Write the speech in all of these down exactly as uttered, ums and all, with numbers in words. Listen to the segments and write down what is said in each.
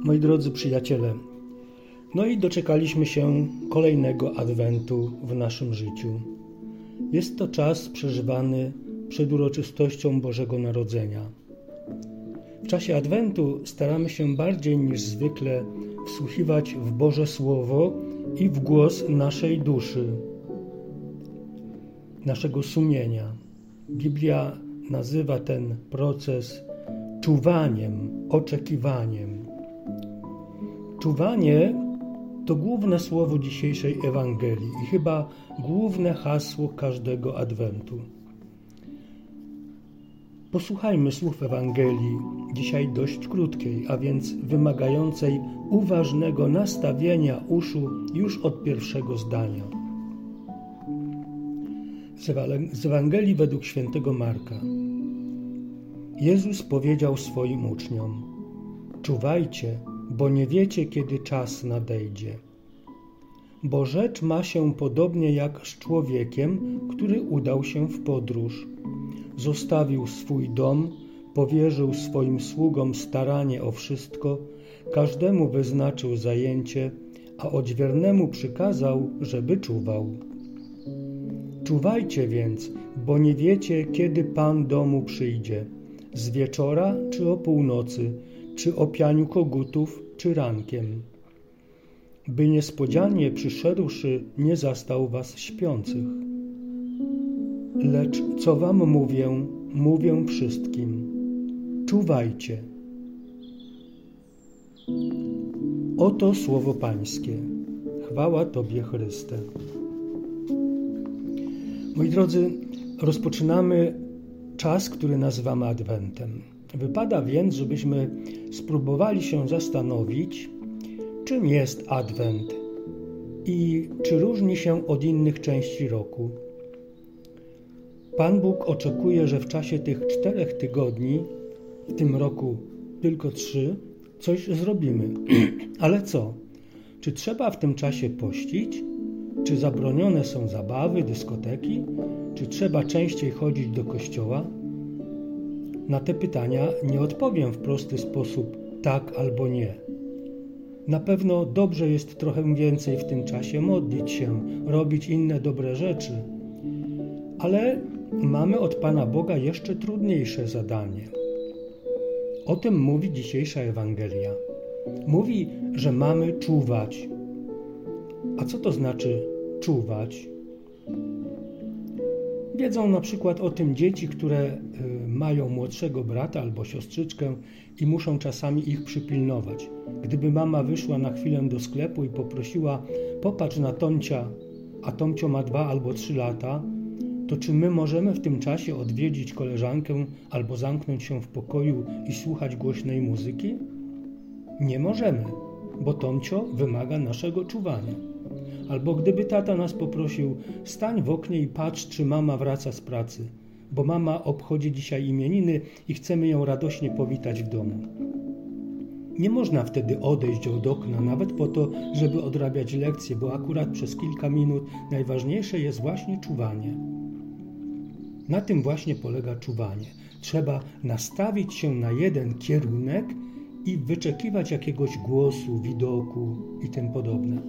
Moi drodzy przyjaciele, no i doczekaliśmy się kolejnego adwentu w naszym życiu. Jest to czas przeżywany przed uroczystością Bożego Narodzenia. W czasie adwentu staramy się bardziej niż zwykle wsłuchiwać w Boże Słowo i w głos naszej duszy, naszego sumienia. Biblia nazywa ten proces czuwaniem, oczekiwaniem. Czuwanie to główne słowo dzisiejszej Ewangelii i chyba główne hasło każdego adwentu. Posłuchajmy słów Ewangelii, dzisiaj dość krótkiej, a więc wymagającej uważnego nastawienia uszu już od pierwszego zdania. Z Ewangelii według świętego Marka. Jezus powiedział swoim uczniom: czuwajcie, bo nie wiecie, kiedy czas nadejdzie. Bo rzecz ma się podobnie jak z człowiekiem, który udał się w podróż. Zostawił swój dom, powierzył swoim sługom staranie o wszystko, każdemu wyznaczył zajęcie, a odźwiernemu przykazał, żeby czuwał. Czuwajcie więc, bo nie wiecie, kiedy Pan domu przyjdzie, z wieczora czy o północy, czy o pianiu kogutów, czy rankiem, by niespodzianie przyszedłszy nie zastał was śpiących. Lecz co wam mówię, mówię wszystkim. Czuwajcie. Oto słowo Pańskie. Chwała Tobie, Chryste. Moi drodzy, rozpoczynamy czas, który nazywamy Adwentem. Wypada więc, żebyśmy spróbowali się zastanowić, czym jest Adwent i czy różni się od innych części roku. Pan Bóg oczekuje, że w czasie tych czterech tygodni, w tym roku tylko trzy, coś zrobimy. Ale co? Czy trzeba w tym czasie pościć? Czy zabronione są zabawy, dyskoteki? Czy trzeba częściej chodzić do kościoła? Na te pytania nie odpowiem w prosty sposób tak albo nie. Na pewno dobrze jest trochę więcej w tym czasie modlić się, robić inne dobre rzeczy. Ale mamy od Pana Boga jeszcze trudniejsze zadanie. O tym mówi dzisiejsza Ewangelia. Mówi, że mamy czuwać. A co to znaczy czuwać? Wiedzą na przykład o tym dzieci, które mają młodszego brata albo siostrzyczkę i muszą czasami ich przypilnować. Gdyby mama wyszła na chwilę do sklepu i poprosiła: popatrz na Tomcia, a Tomcio ma dwa albo trzy lata, to czy my możemy w tym czasie odwiedzić koleżankę albo zamknąć się w pokoju i słuchać głośnej muzyki? Nie możemy, bo Tomcio wymaga naszego czuwania. Albo gdyby tata nas poprosił: stań w oknie i patrz, czy mama wraca z pracy, bo mama obchodzi dzisiaj imieniny i chcemy ją radośnie powitać w domu. Nie można wtedy odejść od okna, nawet po to, żeby odrabiać lekcje, bo akurat przez kilka minut najważniejsze jest właśnie czuwanie. Na tym właśnie polega czuwanie. Trzeba nastawić się na jeden kierunek i wyczekiwać jakiegoś głosu, widoku i tym podobne.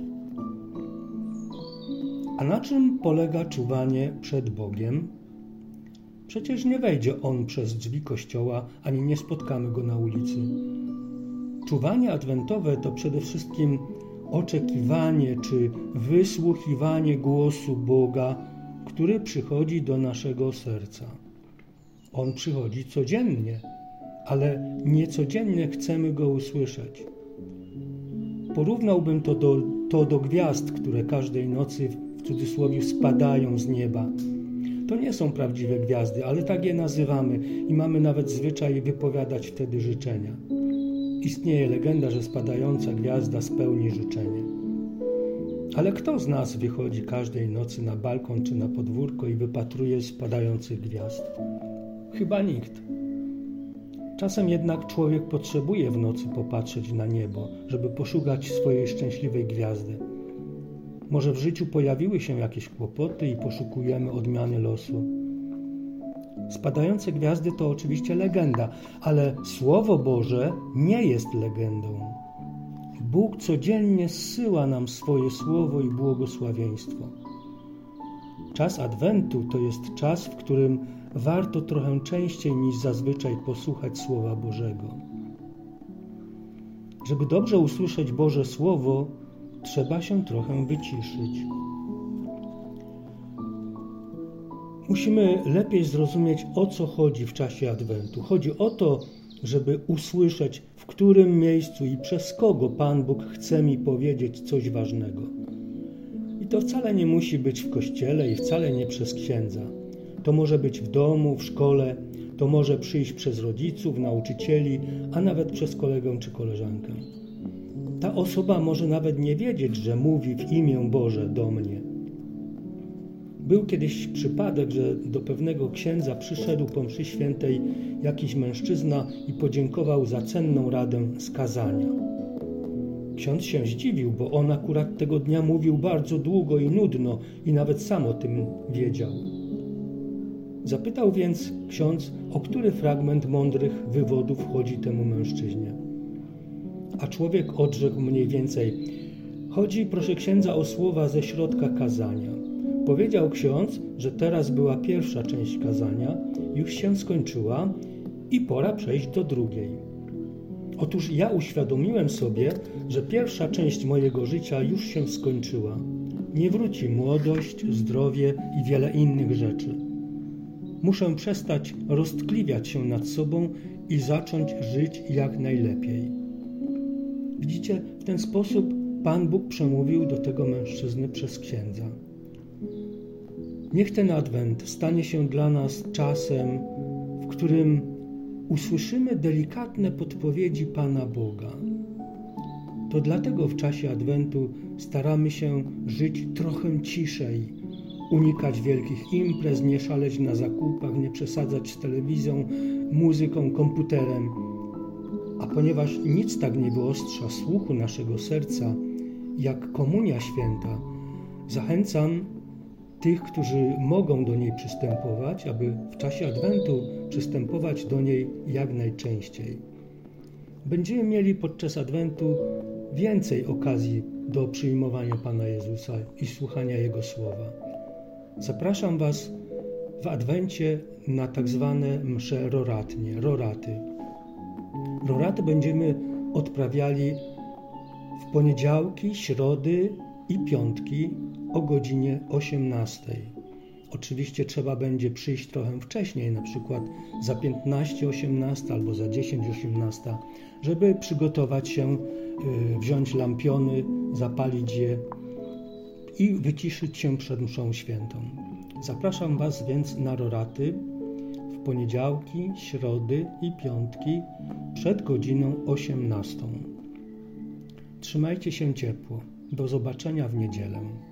A na czym polega czuwanie przed Bogiem? Przecież nie wejdzie On przez drzwi kościoła, ani nie spotkamy Go na ulicy. Czuwanie adwentowe to przede wszystkim oczekiwanie czy wysłuchiwanie głosu Boga, który przychodzi do naszego serca. On przychodzi codziennie, ale nie codziennie chcemy Go usłyszeć. Porównałbym to do, to do gwiazd, które każdej nocy w cudzysłowie spadają z nieba. To nie są prawdziwe gwiazdy, ale tak je nazywamy i mamy nawet zwyczaj wypowiadać wtedy życzenia. Istnieje legenda, że spadająca gwiazda spełni życzenie. Ale kto z nas wychodzi każdej nocy na balkon czy na podwórko i wypatruje spadających gwiazd? Chyba nikt. Czasem jednak człowiek potrzebuje w nocy popatrzeć na niebo, żeby poszukać swojej szczęśliwej gwiazdy. Może w życiu pojawiły się jakieś kłopoty i poszukujemy odmiany losu. Spadające gwiazdy to oczywiście legenda, ale Słowo Boże nie jest legendą. Bóg codziennie zsyła nam swoje słowo i błogosławieństwo. Czas Adwentu to jest czas, w którym warto trochę częściej niż zazwyczaj posłuchać Słowa Bożego. Żeby dobrze usłyszeć Boże Słowo, trzeba się trochę wyciszyć. Musimy lepiej zrozumieć, o co chodzi w czasie Adwentu. Chodzi o to, żeby usłyszeć, w którym miejscu i przez kogo Pan Bóg chce mi powiedzieć coś ważnego. I to wcale nie musi być w kościele i wcale nie przez księdza. To może być w domu, w szkole, to może przyjść przez rodziców, nauczycieli, a nawet przez kolegę czy koleżankę. Ta osoba może nawet nie wiedzieć, że mówi w imię Boże do mnie. Był kiedyś przypadek, że do pewnego księdza przyszedł po mszy świętej jakiś mężczyzna i podziękował za cenną radę z kazania. Ksiądz się zdziwił, bo on akurat tego dnia mówił bardzo długo i nudno i nawet sam o tym wiedział. Zapytał więc ksiądz, o który fragment mądrych wywodów chodzi temu mężczyźnie. A człowiek odrzekł mniej więcej: chodzi, proszę księdza, o słowa ze środka kazania. Powiedział ksiądz, że teraz była pierwsza część kazania, już się skończyła i pora przejść do drugiej. Otóż ja uświadomiłem sobie, że pierwsza część mojego życia już się skończyła. Nie wróci młodość, zdrowie i wiele innych rzeczy. Muszę przestać roztkliwiać się nad sobą i zacząć żyć jak najlepiej. Widzicie, w ten sposób Pan Bóg przemówił do tego mężczyzny przez księdza. Niech ten Adwent stanie się dla nas czasem, w którym usłyszymy delikatne podpowiedzi Pana Boga. To dlatego w czasie Adwentu staramy się żyć trochę ciszej, unikać wielkich imprez, nie szaleć na zakupach, nie przesadzać z telewizją, muzyką, komputerem. A ponieważ nic tak nie wyostrza słuchu naszego serca, jak Komunia Święta, zachęcam tych, którzy mogą do niej przystępować, aby w czasie Adwentu przystępować do niej jak najczęściej. Będziemy mieli podczas Adwentu więcej okazji do przyjmowania Pana Jezusa i słuchania Jego słowa. Zapraszam Was w Adwencie na tak zwane msze roratnie, roraty. Roraty będziemy odprawiali w poniedziałki, środy i piątki o godzinie osiemnastej. Oczywiście trzeba będzie przyjść trochę wcześniej, na przykład za piętnaście osiemnaście albo za dziesięć osiemnaście, żeby przygotować się, wziąć lampiony, zapalić je i wyciszyć się przed mszą świętą. Zapraszam Was więc na roraty w poniedziałki, środy i piątki przed godziną osiemnastą. Trzymajcie się ciepło. Do zobaczenia w niedzielę.